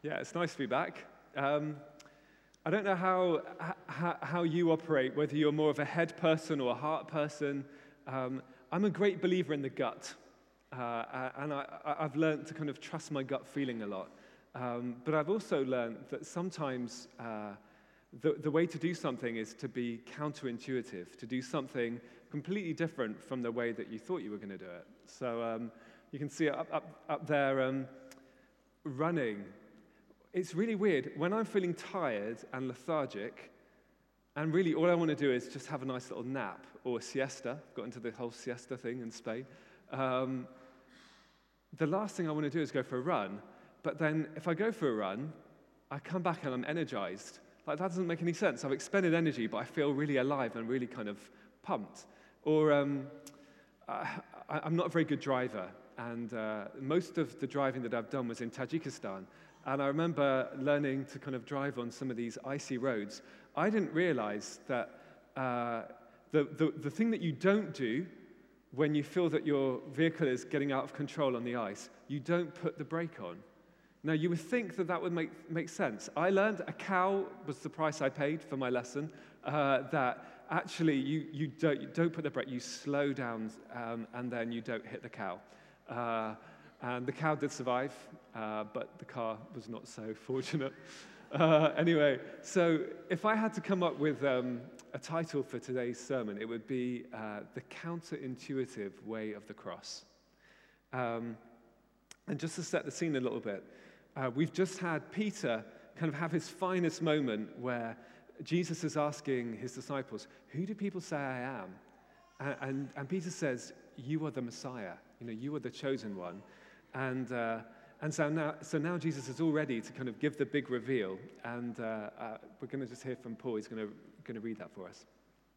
Yeah, it's nice to be back. I don't know how you operate, whether you're more of a head person or a heart person. I'm a great believer in the gut, and I've learned to kind of trust my gut feeling a lot. But I've also learned that sometimes the way to do something is to be counterintuitive, to do something completely different from the way that you thought you were going to do it. So you can see it up there, running. It's really weird. When I'm feeling tired and lethargic, and really all I want to do is just have a nice little nap or a siesta. I've got into the whole siesta thing in Spain. The last thing I want to do is go for a run. But then if I go for a run, I come back and I'm energized. Like, that doesn't make any sense. I've expended energy, but I feel really alive and really kind of pumped. Or I'm not a very good driver. And most of the driving that I've done was in Tajikistan. And I remember learning to kind of drive on some of these icy roads. I didn't realize that the thing that you don't do when you feel that your vehicle is getting out of control on the ice, you don't put the brake on. Now, you would think that would make sense. I learned a cow was the price I paid for my lesson, that actually you don't put the brake, you slow down, and then you don't hit the cow. And the cow did survive, but the car was not so fortunate. Anyway, so if I had to come up with a title for today's sermon, it would be The Counterintuitive Way of the Cross. And just to set the scene a little bit, we've just had Peter kind of have his finest moment where Jesus is asking his disciples, "Who do people say I am?" And Peter says, "You are the Messiah. You are the chosen one." And so now Jesus is all ready to kind of give the big reveal, and we're going to just hear from Paul. He's going to read that for us.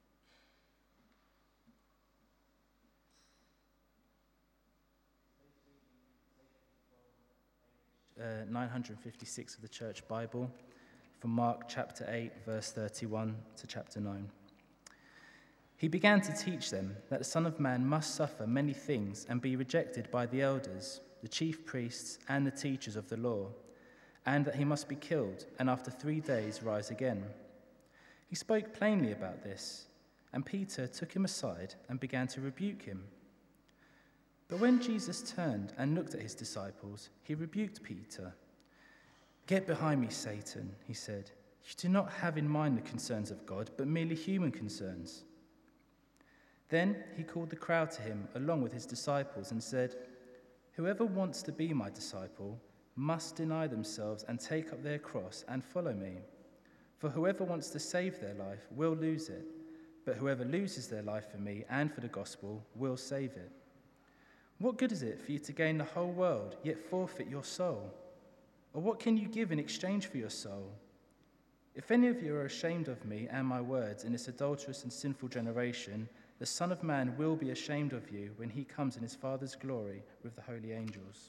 Page 956 of the Church Bible, from Mark chapter 8, verse 31 to chapter 9. He began to teach them that the Son of Man must suffer many things and be rejected by the elders, the chief priests, and the teachers of the law, and that he must be killed and after 3 days rise again. He spoke plainly about this, and Peter took him aside and began to rebuke him. But when Jesus turned and looked at his disciples, he rebuked Peter. "Get behind me, Satan," he said. "You do not have in mind the concerns of God, but merely human concerns." Then he called the crowd to him along with his disciples and said, "Whoever wants to be my disciple must deny themselves and take up their cross and follow me. For whoever wants to save their life will lose it, but whoever loses their life for me and for the gospel will save it. What good is it for you to gain the whole world, yet forfeit your soul? Or what can you give in exchange for your soul? If any of you are ashamed of me and my words in this adulterous and sinful generation, the Son of Man will be ashamed of you when he comes in his Father's glory with the holy angels."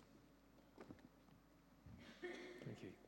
Thank you.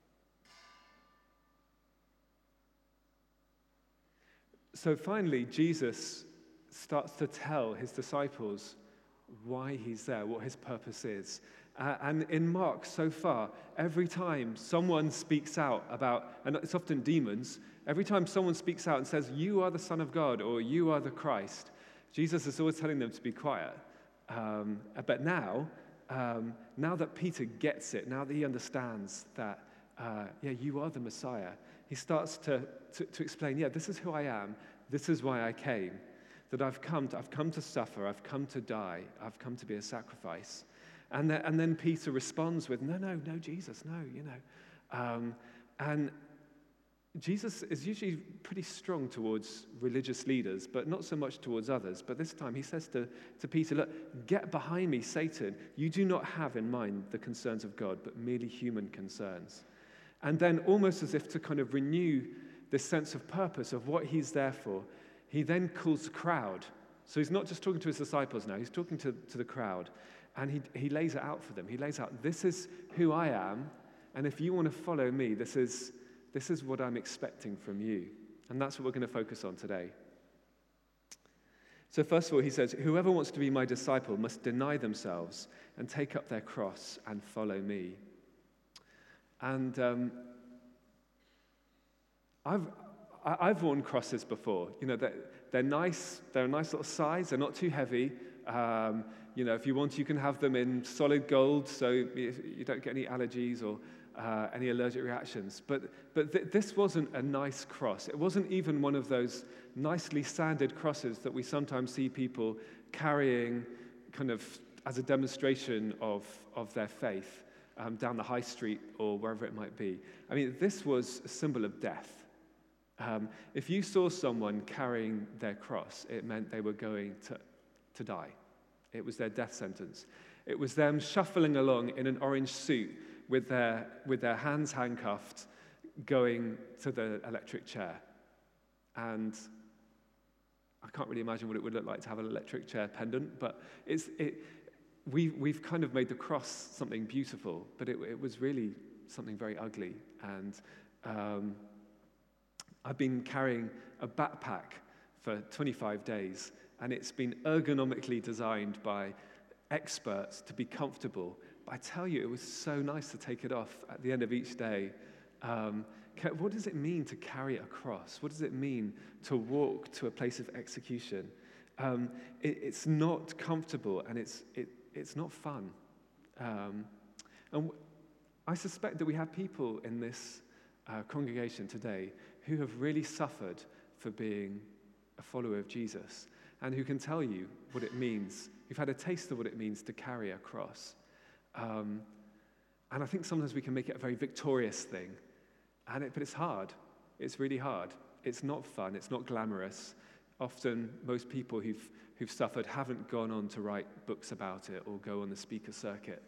So finally, Jesus starts to tell his disciples why he's there, what his purpose is. And in Mark, so far, every time someone speaks out about, and it's often demons, every time someone speaks out and says, "You are the Son of God," or "You are the Christ," Jesus is always telling them to be quiet. But now that Peter gets it, now that he understands that, you are the Messiah, he starts to explain, this is who I am, this is why I came, that I've come to suffer, I've come to die, I've come to be a sacrifice. And then Peter responds with, no, Jesus, no, and Jesus is usually pretty strong towards religious leaders, but not so much towards others. But this time he says to Peter, "Look, get behind me, Satan. You do not have in mind the concerns of God, but merely human concerns." And then almost as if to kind of renew this sense of purpose of what he's there for, he then calls the crowd. So he's not just talking to his disciples now, he's talking to the crowd. And he lays it out for them. He lays out, this is who I am, and if you want to follow me, this is what I'm expecting from you. And that's what we're going to focus on today. So first of all, he says, "Whoever wants to be my disciple must deny themselves and take up their cross and follow me." And I've worn crosses before. You know, they're nice. They're a nice little size. They're not too heavy. You know, if you want, you can have them in solid gold, so you don't get any allergies or any allergic reactions. But this wasn't a nice cross. It wasn't even one of those nicely sanded crosses that we sometimes see people carrying kind of as a demonstration of their faith down the high street or wherever it might be. I mean, this was a symbol of death. If you saw someone carrying their cross, it meant they were going to die. It was their death sentence. It was them shuffling along in an orange suit with their hands handcuffed, going to the electric chair. And I can't really imagine what it would look like to have an electric chair pendant, but we've kind of made the cross something beautiful, but it was really something very ugly. And I've been carrying a backpack for 25 days, and it's been ergonomically designed by experts to be comfortable. But I tell you, it was so nice to take it off at the end of each day. What does it mean to carry a cross? What does it mean to walk to a place of execution? It's not comfortable, and it's not fun. And I suspect that we have people in this congregation today who have really suffered for being a follower of Jesus, and who can tell you what it means. You've had a taste of what it means to carry a cross. And I think sometimes we can make it a very victorious thing, but it's hard. It's really hard. It's not fun. It's not glamorous. Often, most people who've suffered haven't gone on to write books about it or go on the speaker circuit.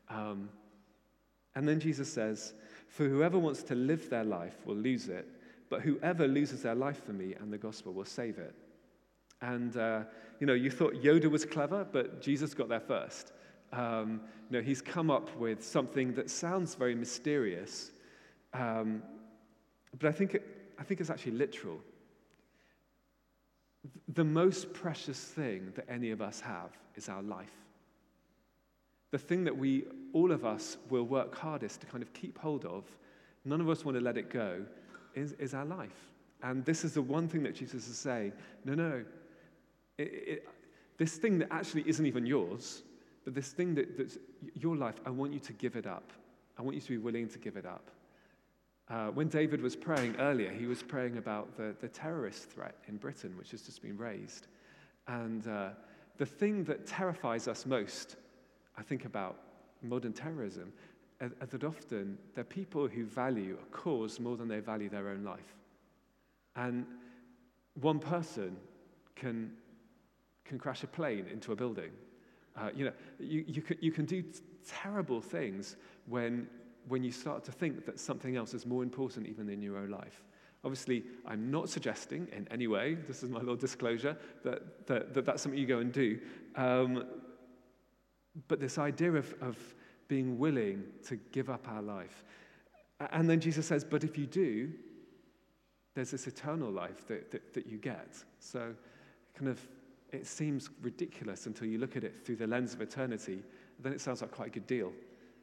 And then Jesus says, "For whoever wants to live their life will lose it, but whoever loses their life for me and the gospel will save it." And, you thought Yoda was clever, but Jesus got there first. He's come up with something that sounds very mysterious, but I think it's actually literal. The most precious thing that any of us have is our life. The thing that all of us will work hardest to kind of keep hold of, none of us want to let it go, is our life. And this is the one thing that Jesus is saying, no, this thing that actually isn't even yours, but this thing that's your life, I want you to give it up. I want you to be willing to give it up. When David was praying earlier, he was praying about the terrorist threat in Britain, which has just been raised. And the thing that terrifies us most, I think, about modern terrorism, that often they're people who value a cause more than they value their own life. And one person can crash a plane into a building. You can do terrible things when you start to think that something else is more important even than your own life. Obviously, I'm not suggesting in any way, this is my little disclosure, that that's something you go and do. But this idea of being willing to give up our life. And then Jesus says, but if you do, there's this eternal life that you get. So kind of, it seems ridiculous until you look at it through the lens of eternity. Then it sounds like quite a good deal.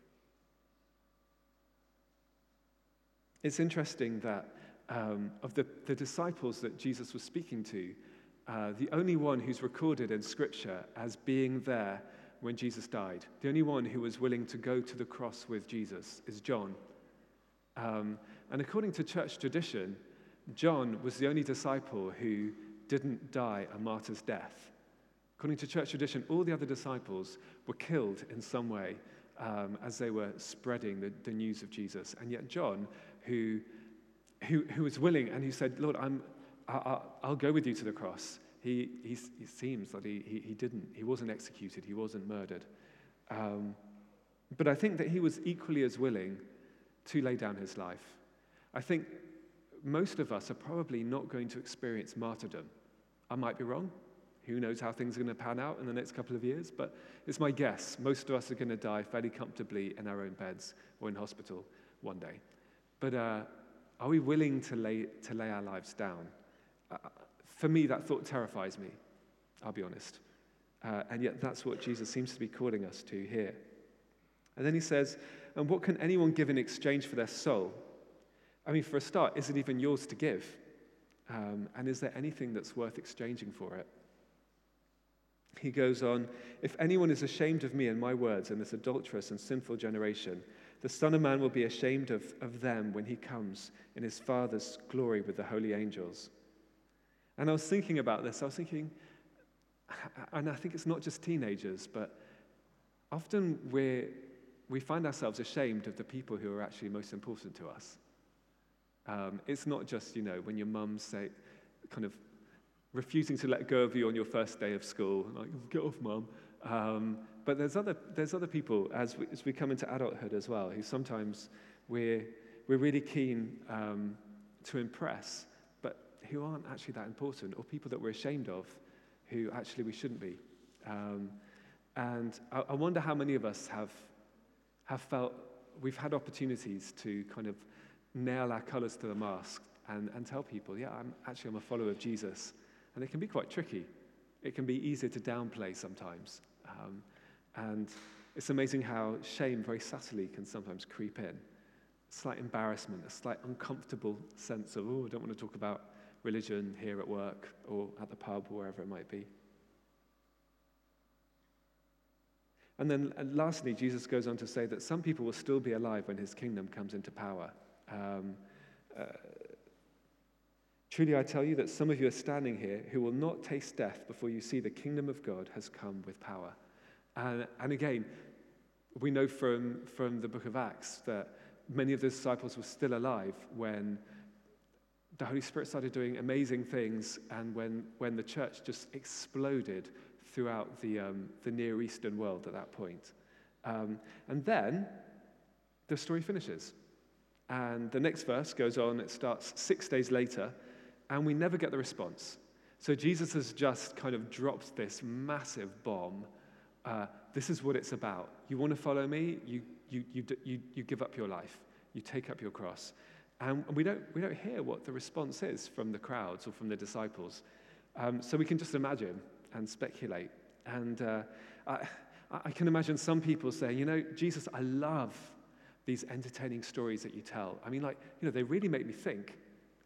It's interesting that of the disciples that Jesus was speaking to, the only one who's recorded in Scripture as being there when Jesus died, the only one who was willing to go to the cross with Jesus is John. And according to church tradition, John was the only disciple who didn't die a martyr's death. According to church tradition, all the other disciples were killed in some way as they were spreading the news of Jesus. And yet John, who was willing and who said, Lord, I'll go with you to the cross. He seems that he wasn't executed, he wasn't murdered. But I think that he was equally as willing to lay down his life. I think most of us are probably not going to experience martyrdom. I might be wrong. Who knows how things are going to pan out in the next couple of years, but it's my guess. Most of us are going to die fairly comfortably in our own beds or in hospital one day. But are we willing to lay our lives down? For me, that thought terrifies me, I'll be honest. And yet that's what Jesus seems to be calling us to here. And then he says, And what can anyone give in exchange for their soul? I mean, for a start, is it even yours to give? And is there anything that's worth exchanging for it? He goes on, if anyone is ashamed of me and my words in this adulterous and sinful generation, the Son of Man will be ashamed of them when he comes in his Father's glory with the holy angels. And I was thinking about this. I was thinking, and I think it's not just teenagers, but often we find ourselves ashamed of the people who are actually most important to us. It's not just, when your mum say, kind of refusing to let go of you on your first day of school, like, get off, Mum. But there's other people as we come into adulthood as well, who sometimes we're really keen to impress, but who aren't actually that important, or people that we're ashamed of, who actually we shouldn't be. And I wonder how many of us have felt we've had opportunities to kind of nail our colors to the mast and tell people, I'm a follower of Jesus. And it can be quite tricky. It can be easier to downplay sometimes. And it's amazing how shame very subtly can sometimes creep in. A slight embarrassment, a slight uncomfortable sense of, I don't want to talk about religion here at work or at the pub or wherever it might be. And then lastly, Jesus goes on to say that some people will still be alive when his kingdom comes into power. Truly, I tell you that some of you are standing here who will not taste death before you see the kingdom of God has come with power. And again, we know from the book of Acts that many of the disciples were still alive when the Holy Spirit started doing amazing things, and when the church just exploded throughout the Near Eastern world at that point. And then the story finishes. And the next verse goes on, it starts 6 days later, and we never get the response. So Jesus has just kind of dropped this massive bomb. This is what it's about. You want to follow me? You give up your life. You take up your cross. And we don't hear what the response is from the crowds or from the disciples. So we can just imagine and speculate. And I can imagine some people saying, Jesus, I love these entertaining stories that you tell. I mean, they really make me think.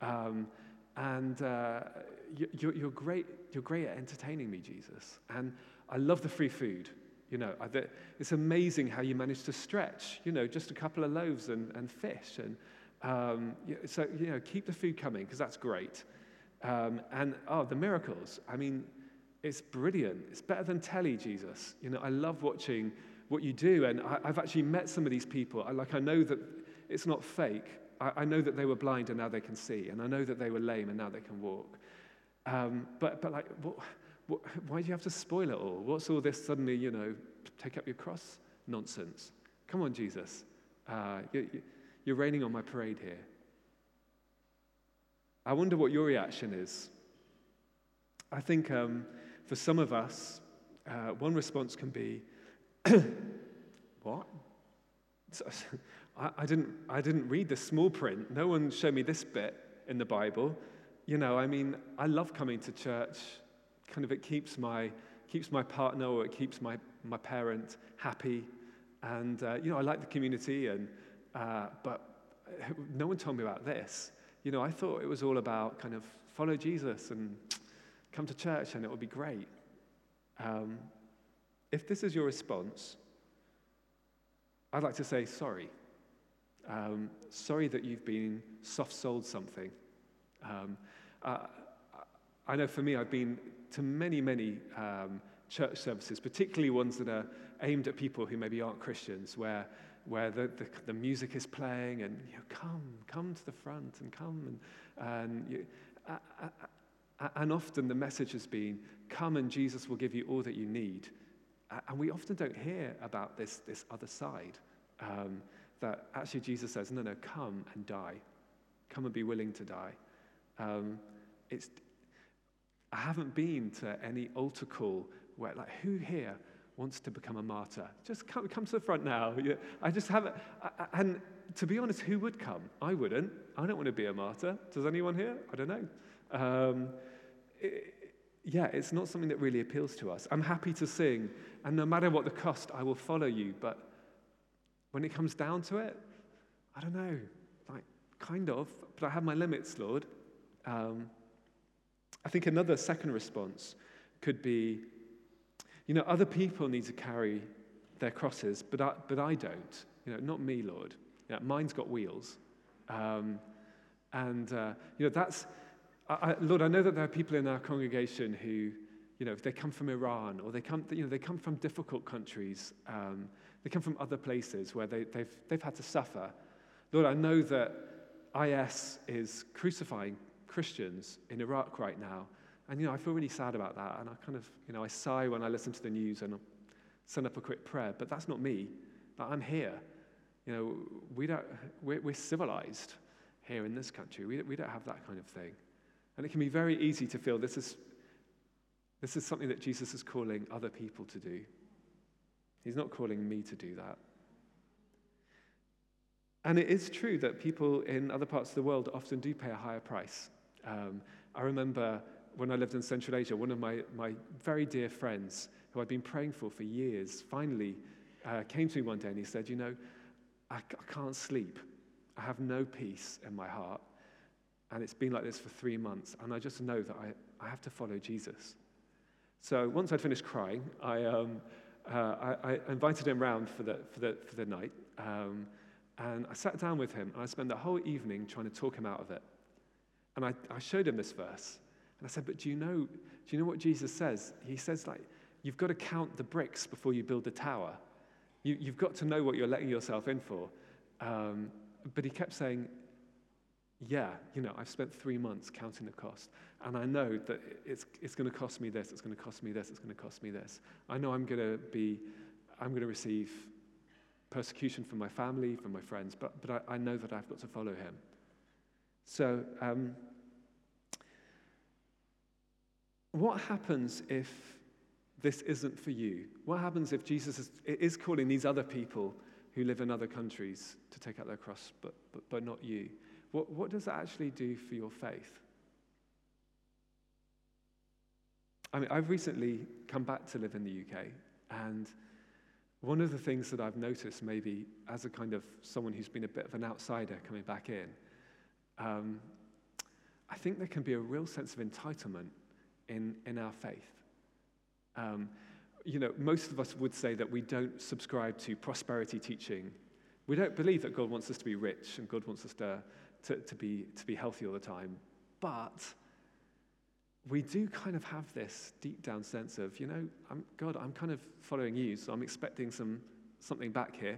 You're great at entertaining me, Jesus. And I love the free food. It's amazing how you manage to stretch, just a couple of loaves and fish. And so, keep the food coming, because that's great. The miracles. I mean, it's brilliant. It's better than telly, Jesus. I love watching what you do. And I've actually met some of these people. I know that it's not fake. I know that they were blind and now they can see. And I know that they were lame and now they can walk. Why do you have to spoil it all? What's all this suddenly, take up your cross nonsense? Come on, Jesus. You're raining on my parade here. I wonder what your reaction is. I think for some of us, one response can be, what? I didn't read the small print. No one showed me this bit in the Bible. I love coming to church. Kind of it keeps my partner or it keeps my parent happy. And, I like the community, but no one told me about this. I thought it was all about kind of follow Jesus and come to church and it would be great. If this is your response, I'd like to say sorry. Sorry that you've been soft-sold something. I know for me, I've been to many, many church services, particularly ones that are aimed at people who maybe aren't Christians, where the music is playing and come to the front and come and often the message has been, come and Jesus will give you all that you need. And we often don't hear about this other side, that actually Jesus says, no, come and die. Come and be willing to die. I haven't been to any altar call where, who here wants to become a martyr? Just come to the front now. I just haven't. And to be honest, who would come? I wouldn't. I don't want to be a martyr. Does anyone here? I don't know. It's not something that really appeals to us. I'm happy to sing, and no matter what the cost, I will follow you. But when it comes down to it, I don't know, like, kind of, but I have my limits, Lord. I think another second response could be, other people need to carry their crosses, but I don't. Not me, Lord. Mine's got wheels. That's, Lord, I know that there are people in our congregation who, they come from Iran, or they come from difficult countries. They come from other places where they've had to suffer. Lord, I know that IS is crucifying Christians in Iraq right now, and I feel really sad about that. And I kind of, I sigh when I listen to the news and send up a quick prayer. But that's not me. I'm here. We're civilized here in this country. We don't have that kind of thing, and it can be very easy to feel this is something that Jesus is calling other people to do. He's not calling me to do that. And it is true that people in other parts of the world often do pay a higher price. I remember when I lived in Central Asia, one of my very dear friends, who I'd been praying for years, finally came to me one day and he said, I can't sleep. I have no peace in my heart. And it's been like this for 3 months. And I just know that I have to follow Jesus. So once I'd finished crying, I invited him round for the night. And I sat down with him, and I spent the whole evening trying to talk him out of it. And I showed him this verse. And I said, but do you know what Jesus says? He says, you've got to count the bricks before you build the tower. You've got to know what you're letting yourself in for. But he kept saying, I've spent 3 months counting the cost. And I know that it's going to cost me this, it's going to cost me this, it's going to cost me this. I know I'm going to receive persecution from my family, from my friends, but I know that I've got to follow him. So, what happens if this isn't for you? What happens if Jesus is calling these other people who live in other countries to take out their cross, but not you? What does that actually do for your faith? I mean, I've recently come back to live in the UK, and one of the things that I've noticed, maybe as a kind of someone who's been a bit of an outsider coming back in, I think there can be a real sense of entitlement in our faith. Most of us would say that we don't subscribe to prosperity teaching. We don't believe that God wants us to be rich and God wants us to be healthy all the time. But we do kind of have this deep down sense of, God, I'm kind of following you, so I'm expecting something back here.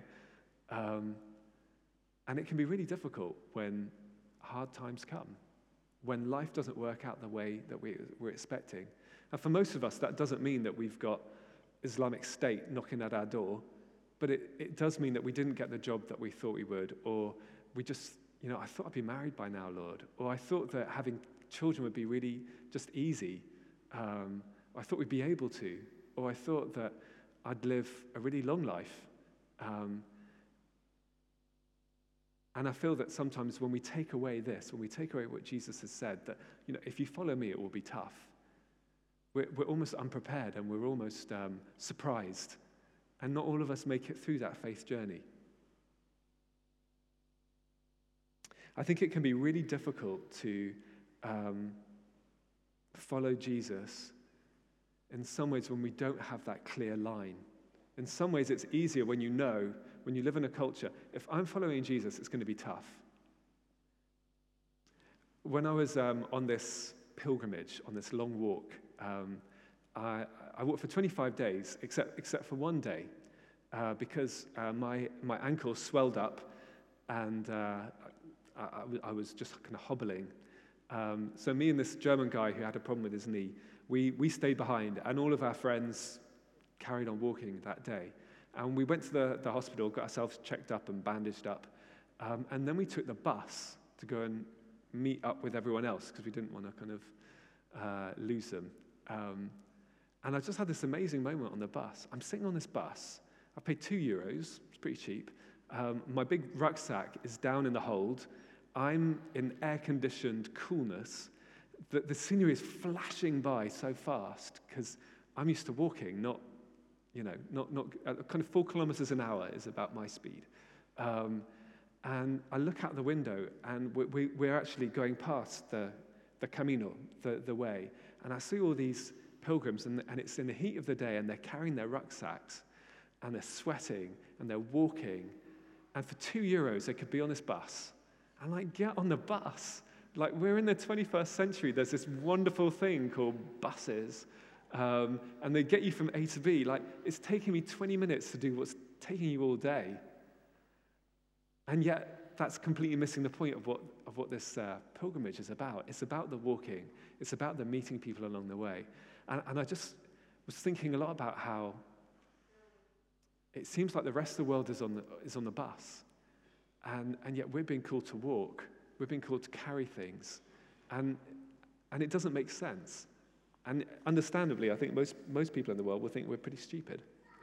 And it can be really difficult when hard times come, when life doesn't work out the way that we're expecting. And for most of us, that doesn't mean that we've got Islamic State knocking at our door, but it does mean that we didn't get the job that we thought we would, or we just, I thought I'd be married by now, Lord, or I thought that having children would be really just easy. I thought we'd be able to, or I thought that I'd live a really long life. And I feel that sometimes when we take away this, when we take away what Jesus has said, that, if you follow me, it will be tough. We're almost unprepared and we're almost surprised. And not all of us make it through that faith journey. I think it can be really difficult to follow Jesus in some ways when we don't have that clear line. In some ways, it's easier when you live in a culture, if I'm following Jesus, it's going to be tough. When I was on this pilgrimage, on this long walk, I walked for 25 days, except for one day, because my ankle swelled up, and I was just kind of hobbling. So me and this German guy who had a problem with his knee, we stayed behind, and all of our friends carried on walking that day. And we went to the hospital, got ourselves checked up and bandaged up, and then we took the bus to go and meet up with everyone else because we didn't want to kind of lose them. And I just had this amazing moment on the bus. I'm sitting on this bus. I paid €2. It's pretty cheap. My big rucksack is down in the hold. I'm in air-conditioned coolness. The scenery is flashing by so fast because I'm used to walking, not kind of 4 kilometers an hour is about my speed. And I look out the window, and we're actually going past the Camino, the way, and I see all these pilgrims, and it's in the heat of the day, and they're carrying their rucksacks, and they're sweating, and they're walking, and for €2, they could be on this bus. I'm like, get on the bus. Like, we're in the 21st century. There's this wonderful thing called buses, and they get you from A to B. Like, it's taking me 20 minutes to do what's taking you all day. And yet, that's completely missing the point of what this pilgrimage is about. It's about the walking. It's about the meeting people along the way. And I just was thinking a lot about how it seems like the rest of the world is on the bus. And yet we're being called to walk. We're being called to carry things. And it doesn't make sense. And understandably, I think most people in the world will think we're pretty stupid.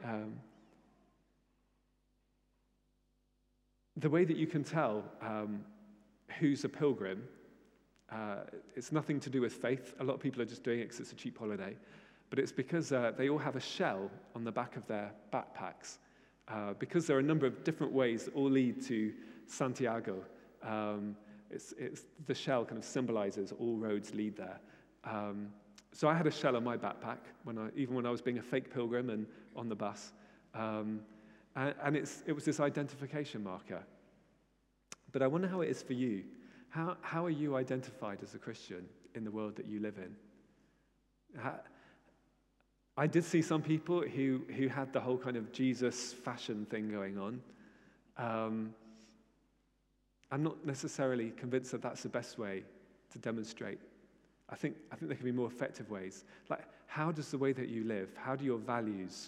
The way that you can tell who's a pilgrim, it's nothing to do with faith. A lot of people are just doing it because it's a cheap holiday. But it's because they all have a shell on the back of their backpacks. Because there are a number of different ways that all lead to Santiago. It's the shell kind of symbolizes all roads lead there. So I had a shell on my backpack even when I was being a fake pilgrim and on the bus. And it was this identification marker. But I wonder how it is for you. How are you identified as a Christian in the world that you live in? I did see some people who had the whole kind of Jesus fashion thing going on. I'm not necessarily convinced that that's the best way to demonstrate. I think there can be more effective ways. Like, how does the way that you live, how do your values,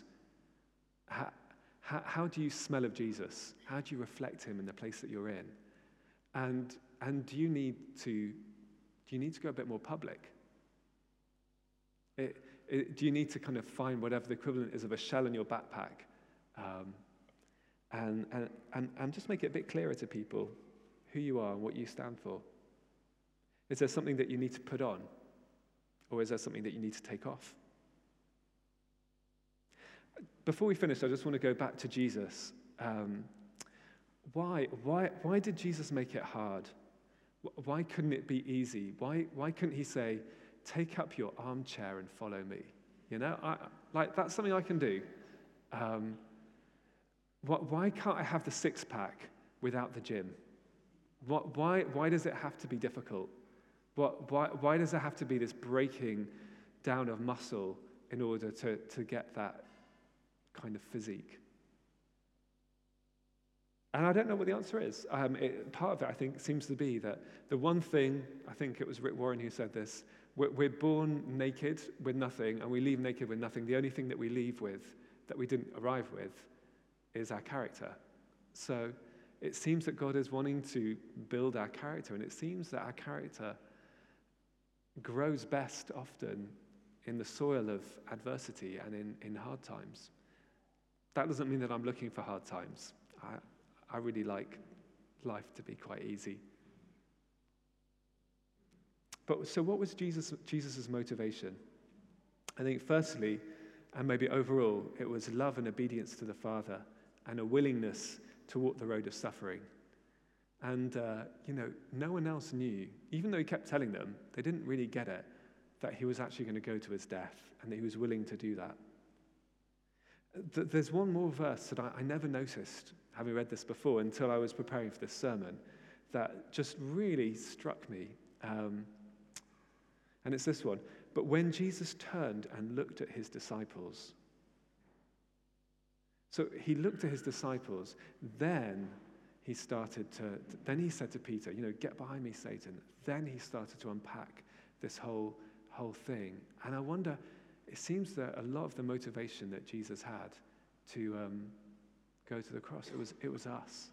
how do you smell of Jesus? How do you reflect him in the place that you're in? And do you need to go a bit more public? Do you need to kind of find whatever the equivalent is of a shell in your backpack, and just make it a bit clearer to people who you are and what you stand for? Is there something that you need to put on, or is there something that you need to take off? Before we finish, I just want to go back to Jesus. Why did Jesus make it hard? Why couldn't it be easy? Why couldn't he say, take up your armchair and follow me? You know, that's something I can do. Why can't I have the six-pack without the gym? Why does it have to be difficult? Why does there have to be this breaking down of muscle in order to get that kind of physique? And I don't know what the answer is. Part of it, I think, seems to be that the one thing, I think it was Rick Warren who said this, we're born naked with nothing, and we leave naked with nothing. The only thing that we leave with, that we didn't arrive with, is our character. So it seems that God is wanting to build our character, and it seems that our character grows best often in the soil of adversity and in hard times. That doesn't mean that I'm looking for hard times. I really like life to be quite easy. But so what was Jesus's motivation? I think firstly, and maybe overall, it was love and obedience to the Father and a willingness to walk the road of suffering. And, no one else knew, even though he kept telling them, they didn't really get it, that he was actually going to go to his death and that he was willing to do that. There's one more verse that I never noticed, having read this before, until I was preparing for this sermon, that just really struck me. And it's this one. But when Jesus turned and looked at his disciples, so he looked at his disciples, then he said to Peter, get behind me, Satan. Then he started to unpack this whole thing. And I wonder, it seems that a lot of the motivation that Jesus had to go to the cross, it was us.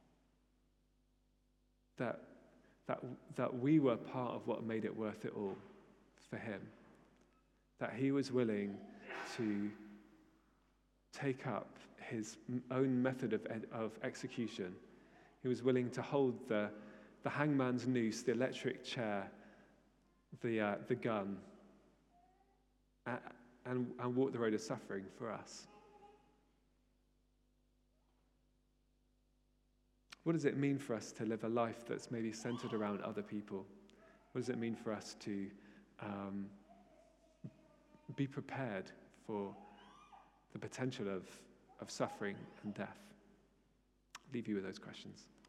That we were part of what made it worth it all for him. That he was willing to take up his own method of execution. He was willing to hold the hangman's noose, the electric chair, the gun, and walk the road of suffering for us. what does it mean for us to live a life that's maybe centered around other people? What does it mean for us to be prepared for the potential of suffering and death? I'll leave you with those questions.